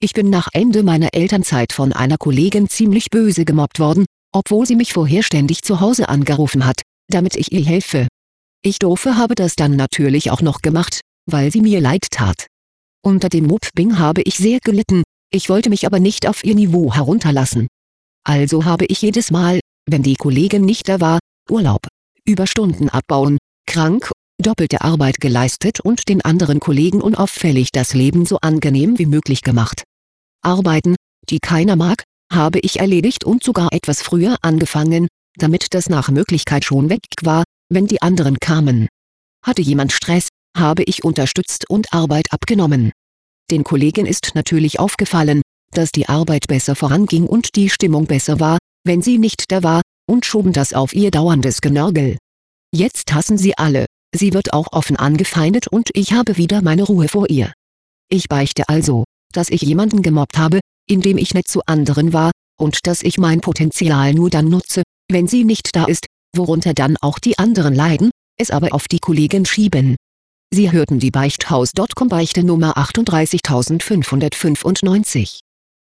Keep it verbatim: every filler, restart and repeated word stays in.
Ich bin nach Ende meiner Elternzeit von einer Kollegin ziemlich böse gemobbt worden, obwohl sie mich vorher ständig zu Hause angerufen hat, damit ich ihr helfe. Ich Doofe habe das dann natürlich auch noch gemacht, weil sie mir leid tat. Unter dem Mobbing habe ich sehr gelitten, ich wollte mich aber nicht auf ihr Niveau herunterlassen. Also habe ich jedes Mal, wenn die Kollegin nicht da war, Urlaub, Überstunden abbauen, krank, doppelte Arbeit geleistet und den anderen Kollegen unauffällig das Leben so angenehm wie möglich gemacht. Arbeiten, die keiner mag, habe ich erledigt und sogar etwas früher angefangen, damit das nach Möglichkeit schon weg war, wenn die anderen kamen. Hatte jemand Stress, habe ich unterstützt und Arbeit abgenommen. Den Kollegen ist natürlich aufgefallen, dass die Arbeit besser voranging und die Stimmung besser war, wenn sie nicht da war, und schoben das auf ihr dauerndes Genörgel. Jetzt hassen sie alle, sie wird auch offen angefeindet und ich habe wieder meine Ruhe vor ihr. Ich beichte also, dass ich jemanden gemobbt habe, indem ich nett zu anderen war, und dass ich mein Potenzial nur dann nutze, wenn sie nicht da ist, worunter dann auch die anderen leiden, es aber auf die Kollegin schieben. Sie hörten die Beichthaus Punkt com Beichte Nummer achtunddreißigtausendfünfhundertfünfundneunzig.